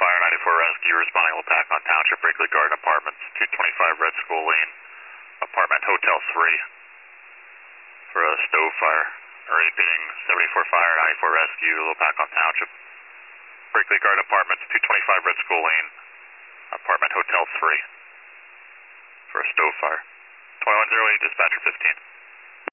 Fire 94 Rescue responding to Pack on Township, Brinkley Garden Apartments, 225 Red School Lane, Apartment Hotel 3 for a stove fire. Repeating 74 Fire 94 Rescue, Pack on Township, Brinkley Garden Apartments, 225 Red School Lane, Apartment Hotel 3 for a stove fire. 2108, dispatcher 15.